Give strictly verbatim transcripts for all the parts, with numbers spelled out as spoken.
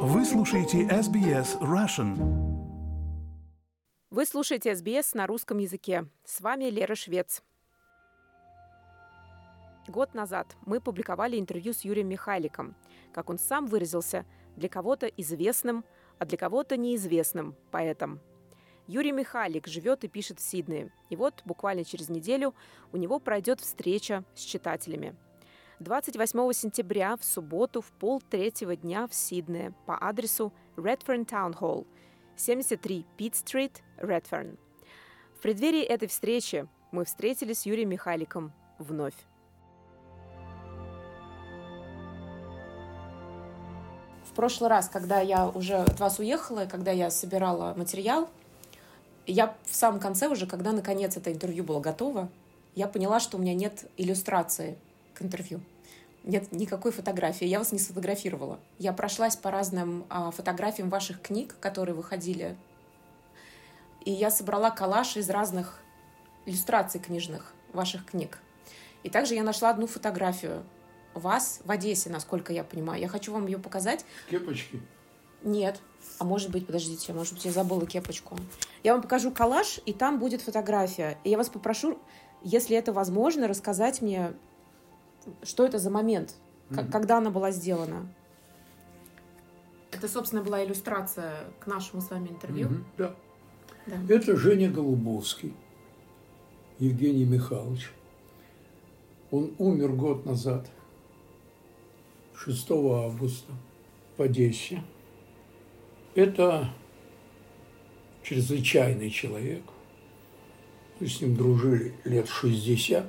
Вы слушаете эс би эс Russian. Вы слушаете эс би эс на русском языке. С вами Лера Швец. Год назад мы публиковали интервью с Юрием Михайликом. Как он сам выразился, для кого-то известным, а для кого-то неизвестным поэтом. Юрий Михайлик живет и пишет в Сиднее. И вот буквально через неделю у него пройдет встреча с читателями. двадцать восьмого сентября в субботу в полтретьего дня в Сиднее по адресу Redfern Town Hall, семьдесят три Питт-стрит, Redfern. В преддверии этой встречи мы встретились с Юрием Михайликом вновь. В прошлый раз, когда я уже от вас уехала, когда я собирала материал, я в самом конце уже, когда наконец это интервью было готово, я поняла, что у меня нет иллюстрации к интервью. Нет никакой фотографии. Я вас не сфотографировала. Я прошлась по разным а, фотографиям ваших книг, которые выходили. И я собрала коллаж из разных иллюстраций книжных ваших книг. И также я нашла одну фотографию вас в Одессе, насколько я понимаю. Я хочу вам ее показать. Кепочки? Нет. А может быть, подождите, может быть, я забыла кепочку. Я вам покажу коллаж, и там будет фотография. И я вас попрошу, если это возможно, рассказать мне, что это за момент, mm-hmm. когда она была сделана. Это, собственно, была иллюстрация к нашему с вами интервью. Mm-hmm. Да. да. Это Женя Голубовский, Евгений Михайлович. Он умер год назад, шестого августа, в Одессе. Это чрезвычайный человек. Мы с ним дружили лет шестьдесят.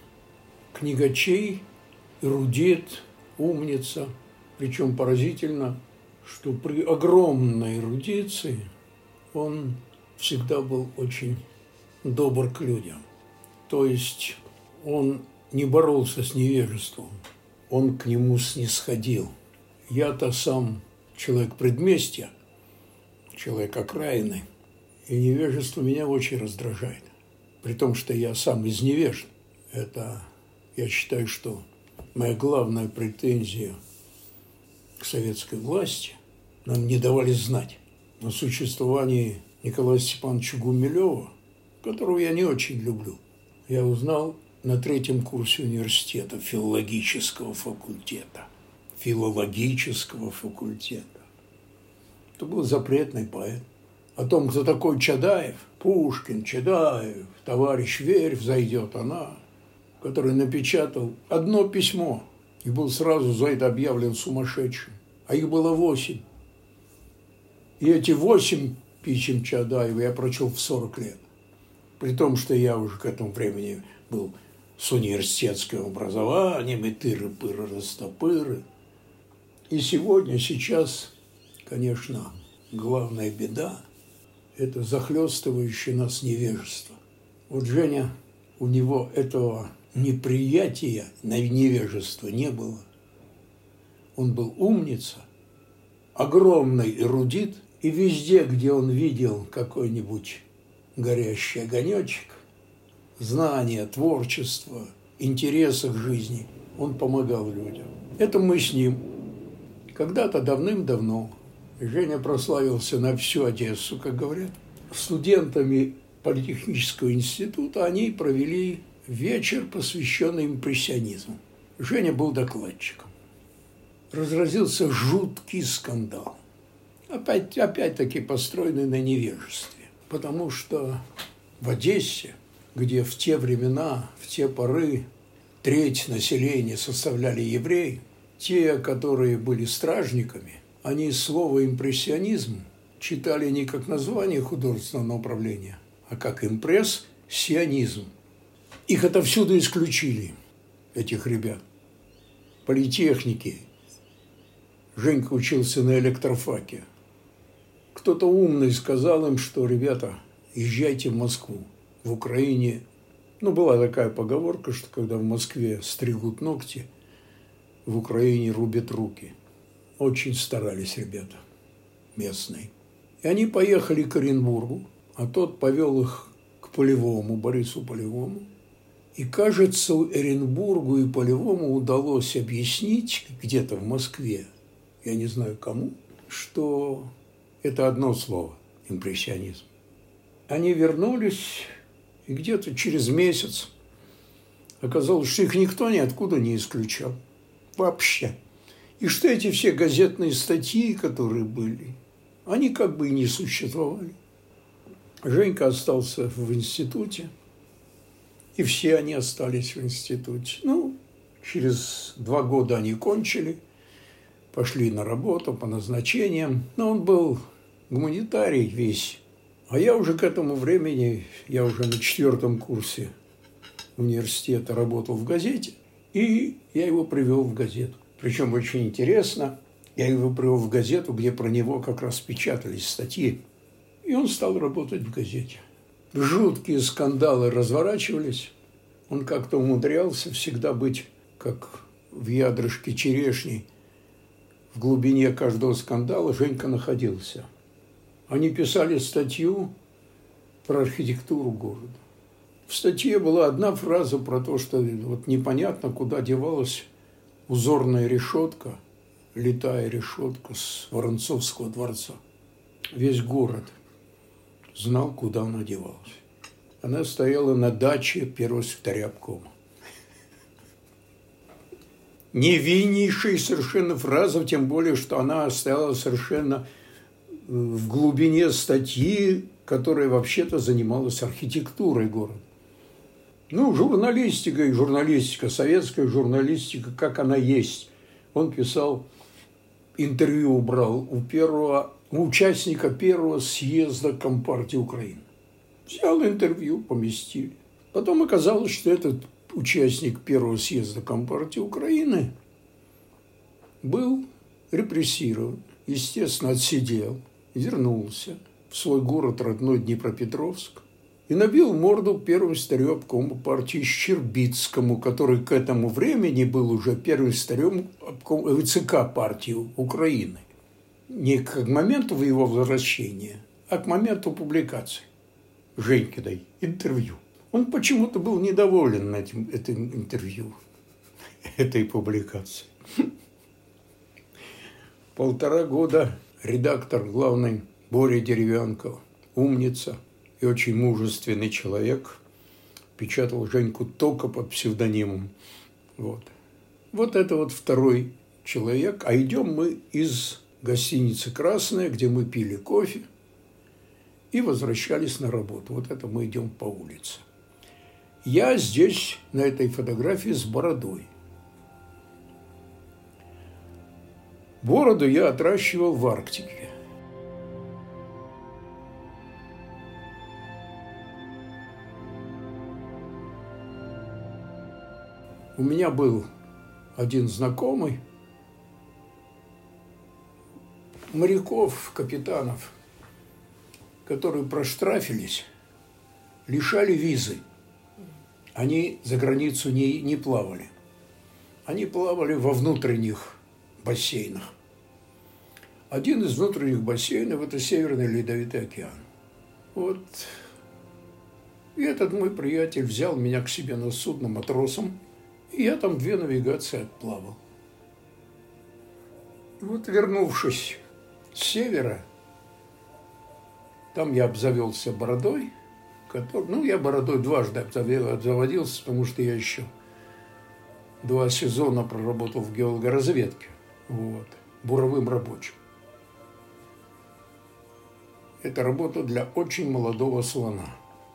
Книгачей, эрудит, умница. Причем поразительно, что при огромной эрудиции он всегда был очень добр к людям. То есть он не боролся с невежеством, он к нему снисходил. Я-то сам человек предместья, человек окраины, и невежество меня очень раздражает. При том, что я сам из невежд. Это, я считаю, что моя главная претензия к советской власти, нам не давали знать о существовании Николая Степановича Гумилева, которого я не очень люблю. Я узнал на третьем курсе университета, филологического факультета. Филологического факультета. Это был запретный поэт. О том, кто такой Чадаев, Пушкин, Чадаев, товарищ Верь, взойдет она, который напечатал одно письмо и был сразу за это объявлен сумасшедшим. А их было восемь. И эти восемь писем Чадаева я прочел в сорок лет. При том, что я уже к этому времени был с университетским образованием, и тыры-пыры-растопыры. И сегодня, сейчас, конечно, главная беда – это захлестывающее нас невежество. Вот Женя, у него этого неприятия на невежество не было. Он был умница, огромный эрудит, и везде, где он видел какой-нибудь горящий огонечек, знания, творчество, интересы к жизни, он помогал людям. Это мы с ним. Когда-то давным-давно Женя прославился на всю Одессу, как говорят. Студентами Политехнического института они провели вечер, посвященный импрессионизму. Женя был докладчиком. Разразился жуткий скандал. Опять, опять-таки построенный на невежестве. Потому что в Одессе, где в те времена, в те поры треть населения составляли евреи, те, которые были стражниками, они слово «импрессионизм» читали не как название художественного направления, а как импрессионизм. Их отовсюду исключили, этих ребят. Политехники. Женька учился на электрофаке. Кто-то умный сказал им, что, ребята, езжайте в Москву. В Украине, ну, была такая поговорка, что когда в Москве стригут ногти, в Украине рубят руки. Очень старались ребята местные. И они поехали к Оренбургу, а тот повел их к Полевому, Борису Полевому. И, кажется, Оренбургу и Полевому удалось объяснить где-то в Москве, я не знаю кому, что это одно слово – импрессионизм. Они вернулись, и где-то через месяц оказалось, что их никто ниоткуда не исключал. Вообще. И что эти все газетные статьи, которые были, они как бы и не существовали. Женька остался в институте, и все они остались в институте. Ну, через два года они кончили, пошли на работу по назначениям. Но он был гуманитарий весь. А я уже к этому времени, я уже на четвертом курсе университета работал в газете, и я его привел в газету. Причем очень интересно, я его привел в газету, где про него как раз печатались статьи. И он стал работать в газете. Жуткие скандалы разворачивались. Он как-то умудрялся всегда быть, как в ядрышке черешни. В глубине каждого скандала Женька находился. Они писали статью про архитектуру города. В статье была одна фраза про то, что вот непонятно, куда девалась узорная решетка, летая решетка с Воронцовского дворца. Весь город знал, куда она девалась. Она стояла на даче первого секретаря обкома. Невиннейшая совершенно фраза, тем более, что она стояла совершенно в глубине статьи, которая вообще-то занималась архитектурой города. Ну, журналистика и журналистика, советская журналистика, как она есть. Он писал, интервью брал у первого, у участника первого съезда Компартии Украины. Взял интервью, поместили. Потом оказалось, что этот участник первого съезда Компартии Украины был репрессирован, естественно, отсидел, вернулся в свой город родной Днепропетровск и набил морду первому секретарю обкома партии Щербицкому, который к этому времени был уже первым секретарем обкома, ЦК партии Украины. Не к моменту его возвращения, а к моменту публикации Женькиной интервью. Он почему-то был недоволен этим, этим интервью, этой публикацией. Полтора года редактор главный Боря Деревянков, умница и очень мужественный человек, печатал Женьку только под псевдонимом. Вот. Вот это вот второй человек. А идем мы из гостиницы «Красная», где мы пили кофе, и возвращались на работу. Вот это мы идем по улице. Я здесь, на этой фотографии, с бородой. Бороду я отращивал в Арктике. У меня был один знакомый, моряков, капитанов, которые проштрафились, лишали визы. Они за границу не, не плавали. Они плавали во внутренних бассейнах. Один из внутренних бассейнов – это Северный Ледовитый океан. Вот. И этот мой приятель взял меня к себе на судно матросом, и я там две навигации отплавал. Вот, вернувшись с севера, там я обзавелся бородой, который, ну, я бородой дважды обзаводился, потому что я еще два сезона проработал в геологоразведке, вот, буровым рабочим. Это работа для очень молодого слона,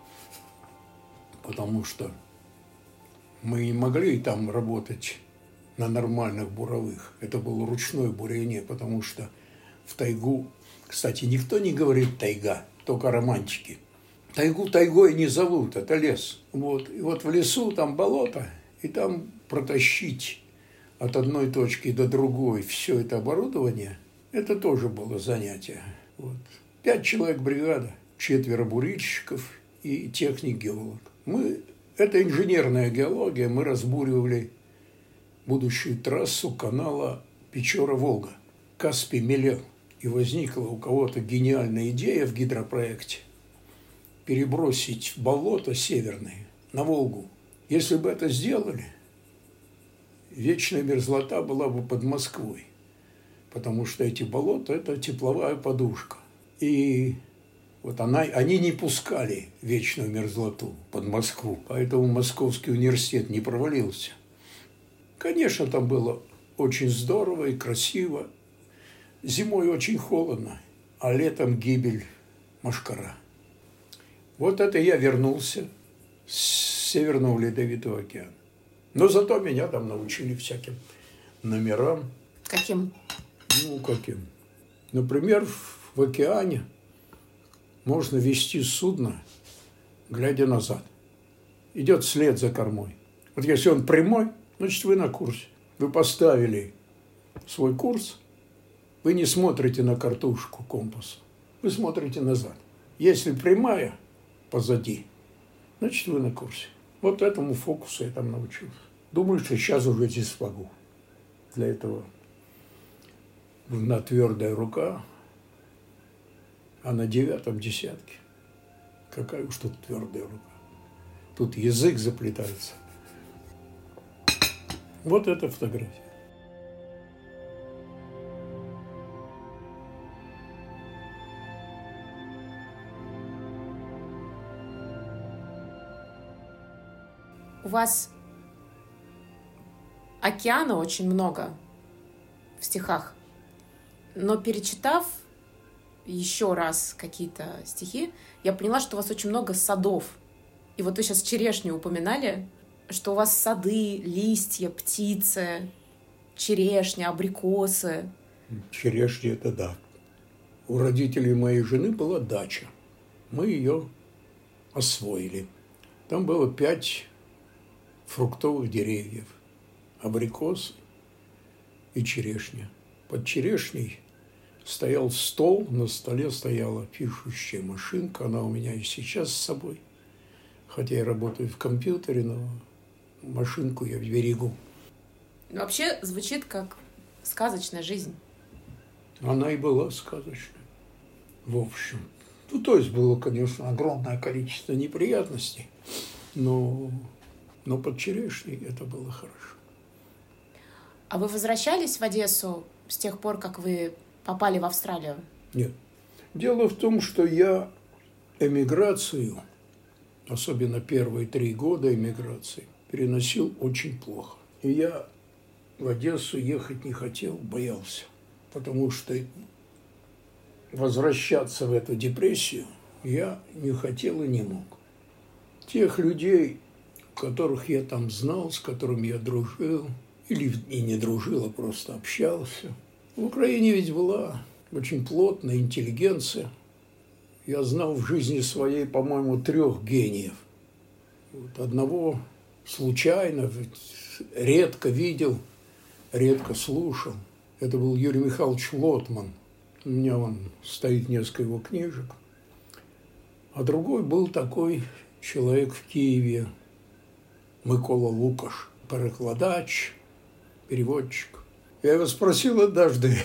потому что мы не могли там работать на нормальных буровых. Это было ручное бурение, потому что в тайгу, кстати, никто не говорит тайга, только романтики. Тайгу тайгой не зовут, это лес. Вот. И вот в лесу там болото, и там протащить от одной точки до другой все это оборудование, это тоже было занятие. Вот. Пять человек бригада, четверо бурильщиков и техник-геолог. Мы, это инженерная геология, мы разбуривали будущую трассу канала Печора-Волга. Каспий мелел. И возникла у кого-то гениальная идея в гидропроекте перебросить болото северное на Волгу. Если бы это сделали, вечная мерзлота была бы под Москвой. потому что эти болота – это тепловая подушка. И вот она, они не пускали вечную мерзлоту под Москву, поэтому Московский университет не провалился. Конечно, там было очень здорово и красиво. Зимой очень холодно, а летом гибель Мошкара. Вот это я вернулся с Северного Ледовитого океана. Но зато меня там научили всяким номерам. Каким? Ну, каким? Например, в океане можно вести судно, глядя назад. Идет след за кормой. Вот если он прямой, значит, вы на курсе. Вы поставили свой курс, вы не смотрите на картушку компаса, вы смотрите назад. Если прямая позади, значит, вы на курсе. Вот этому фокусу я там научился. Думаю, что сейчас уже не смогу. Для этого нужна твердая рука, а на девятом десятке какая уж тут твердая рука. Тут язык заплетается. Вот эта фотография. У вас океана очень много в стихах, но перечитав еще раз какие-то стихи, я поняла, что у вас очень много садов. И вот вы сейчас черешню упоминали, что у вас сады, листья, птицы, черешня, абрикосы. Черешня – это да. У родителей моей жены была дача. Мы ее освоили. Там было пять фруктовых деревьев. Абрикосы и черешня. Под черешней стоял стол, на столе стояла пишущая машинка. Она у меня и сейчас с собой. Хотя я работаю в компьютере, но машинку я берегу. Вообще звучит как сказочная жизнь. Она и была сказочной. В общем. Ну, то есть было, конечно, огромное количество неприятностей, но, но под черешней это было хорошо. А вы возвращались в Одессу с тех пор, как вы попали в Австралию? Нет. Дело в том, что я эмиграцию, особенно первые три года эмиграции, переносил очень плохо. И я в Одессу ехать не хотел, боялся. Потому что возвращаться в эту депрессию я не хотел и не мог. Тех людей, которых я там знал, с которыми я дружил, или и не дружил, а просто общался. В Украине ведь была очень плотная интеллигенция. Я знал в жизни своей, по-моему, трех гениев. Вот одного случайно, редко видел, редко слушал. Это был Юрий Михайлович Лотман. У меня вон стоит несколько его книжек. А другой был такой человек в Киеве, Микола Лукаш, перекладач, переводчик. Я его спросил однажды: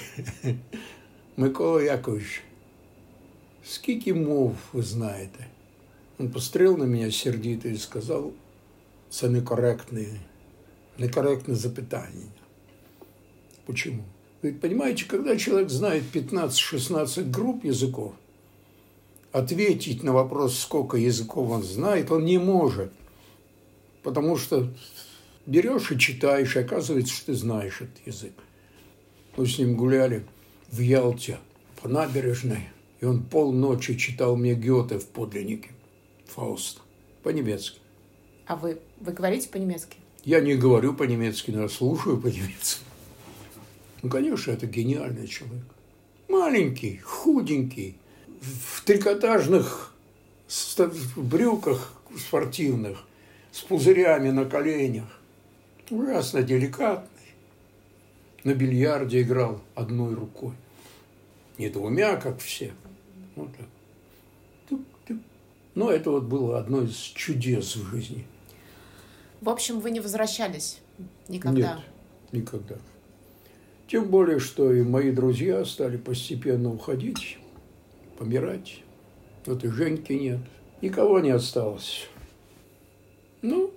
Микола Яковлевич, скільки мов ви знаєте? Он посмотрел на меня сердито и сказал: це некорректне, некорректне запитання. Почему? Вы понимаете, когда человек знает пятнадцать-шестнадцать групп языков, ответить на вопрос, сколько языков он знает, он не может. Потому что берешь и читаешь, и оказывается, что ты знаешь этот язык. Мы с ним гуляли в Ялте по набережной, и он полночи читал мне Гёте в подлиннике, Фауста, по-немецки. А вы, вы говорите по-немецки? Я не говорю по-немецки, но я слушаю по-немецки. Ну, конечно, это гениальный человек. Маленький, худенький, в трикотажных брюках спортивных, с пузырями на коленях. Ужасно деликатный. На бильярде играл одной рукой. Не двумя, как все. Вот так. Тук-тук. Но это вот было одно из чудес в жизни. В общем, вы не возвращались никогда? Нет, никогда. Тем более, что и мои друзья стали постепенно уходить, помирать. Вот и Женьки нет. Никого не осталось. Ну,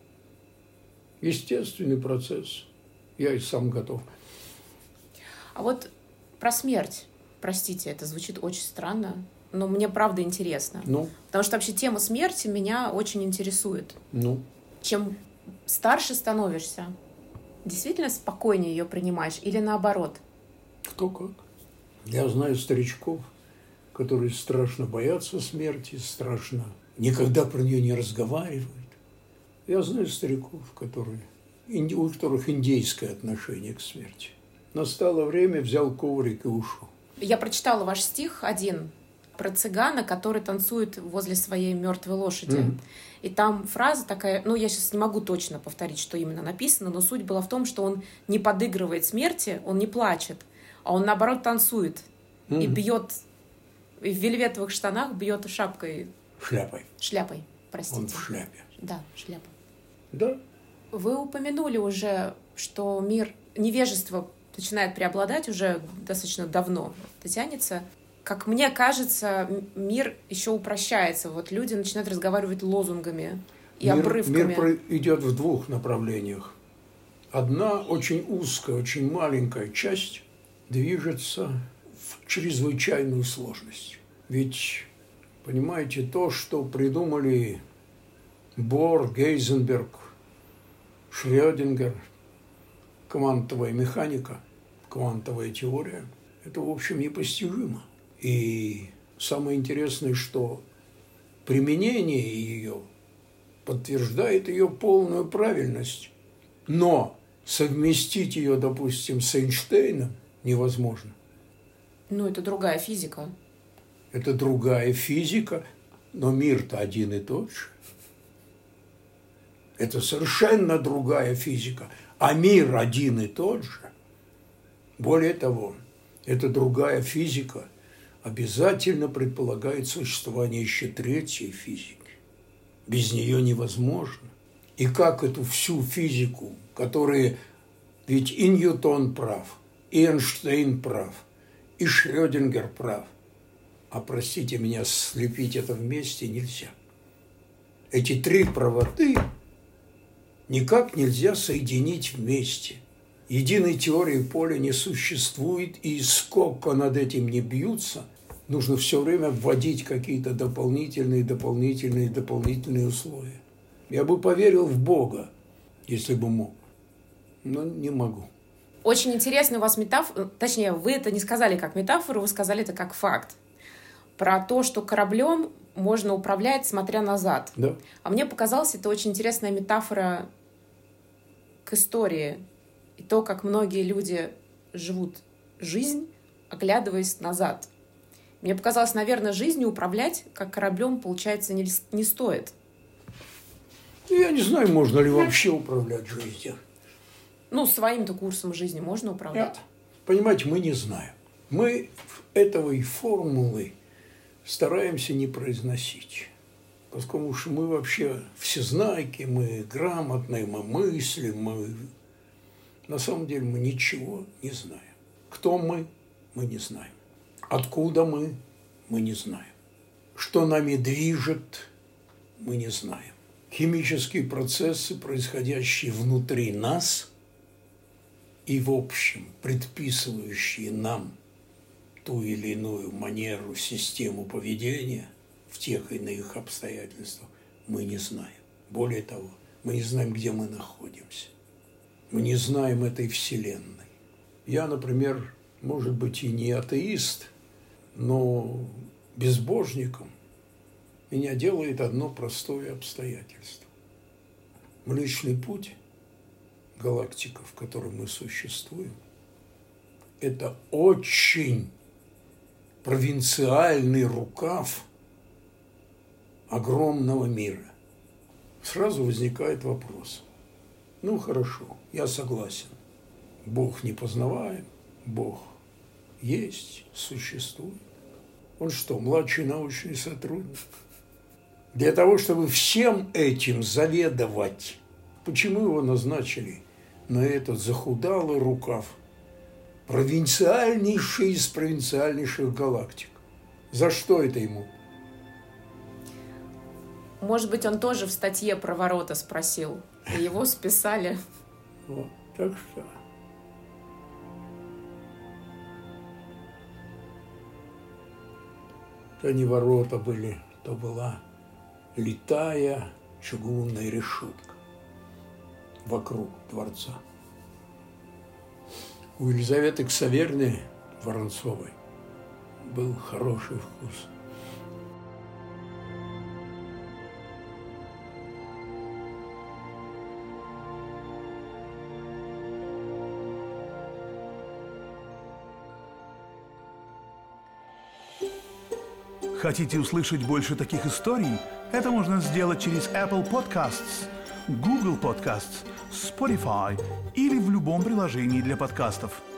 естественный процесс. Я и сам готов. А вот про смерть. Простите, это звучит очень странно, но мне правда интересно. Ну, Потому что вообще тема смерти меня очень интересует. ну, Чем старше становишься, действительно спокойнее ее принимаешь или наоборот? кто как. Я знаю старичков, которые страшно боятся смерти, страшно никогда про нее не разговаривают. Я знаю стариков, которые, инди- у которых индейское отношение к смерти. Настало время, взял коврик и ушел. Я прочитала ваш стих один про цыгана, который танцует возле своей мертвой лошади. Мгм. И там фраза такая, ну, я сейчас не могу точно повторить, что именно написано, но суть была в том, что он не подыгрывает смерти, он не плачет, а он, наоборот, танцует и Мгм. бьет, и в вельветовых штанах бьет шапкой, Шляпой. шляпой, простите. Он в шляпе. Да, шляпа. Да? Вы упомянули уже, что мир невежества начинает преобладать уже достаточно давно. Это тянется. Как мне кажется, м- мир еще упрощается. Вот люди начинают разговаривать лозунгами и Мир- обрывками. Мир про- идет в двух направлениях. Одна очень узкая, очень маленькая часть движется в чрезвычайную сложность. Ведь, понимаете, то, что придумали Бор, Гейзенберг, Шрёдингер, квантовая механика, квантовая теория, это, в общем, непостижимо. И самое интересное, что применение ее подтверждает ее полную правильность. Но совместить ее, допустим, с Эйнштейном невозможно. Ну, это другая физика. Это другая физика, но мир-то один и тот же. Это совершенно другая физика, а мир один и тот же. Более того, эта другая физика обязательно предполагает существование еще третьей физики. Без нее невозможно. И как эту всю физику, которая... Ведь и Ньютон прав, и Эйнштейн прав, и Шрёдингер прав. А, простите меня, слепить это вместе нельзя. Эти три правоты никак нельзя соединить вместе. Единой теории поля не существует, и сколько над этим не бьются, нужно все время вводить какие-то дополнительные, дополнительные, дополнительные условия. Я бы поверил в Бога, если бы мог, но не могу. Очень интересно у вас метафора, точнее, вы это не сказали как метафору, вы сказали это как факт. Про то, что кораблем можно управлять, смотря назад. Да? А мне показалось, это очень интересная метафора к истории. И то, как многие люди живут жизнь, оглядываясь назад. Мне показалось, наверное, жизнью управлять, как кораблем, получается, не, не стоит. Я не знаю, можно ли вообще управлять жизнью. Ну, своим-то курсом жизни можно управлять. Нет. Понимаете, мы не знаем. Мы этого и формулы стараемся не произносить. Поскольку что мы вообще всезнайки, мы грамотные, мы мыслим, мы... На самом деле мы ничего не знаем. Кто мы, мы не знаем. Откуда мы, мы не знаем. Что нами движет, мы не знаем. Химические процессы, происходящие внутри нас и, в общем, предписывающие нам ту или иную манеру, систему поведения в тех или иных обстоятельствах, мы не знаем. Более того, мы не знаем, где мы находимся. Мы не знаем этой вселенной. Я, например, может быть, и не атеист, но безбожником меня делает одно простое обстоятельство. Млечный путь, галактика, в которой мы существуем, это очень провинциальный рукав огромного мира. Сразу возникает вопрос. Ну, хорошо, я согласен. Бог непознаваем, Бог есть, существует. Он что, младший научный сотрудник? Для того, чтобы всем этим заведовать, почему его назначили на этот захудалый рукав? Провинциальнейший из провинциальнейших галактик. За что это ему? Может быть, он тоже в статье про ворота спросил, и его списали. Вот, так что... то не ворота были, то была литая чугунная решетка вокруг дворца. У Елизаветы Ксаверны Воронцовой был хороший вкус. Хотите услышать больше таких историй? Это можно сделать через Apple Podcasts, Google Podcasts, Spotify или в любом приложении для подкастов.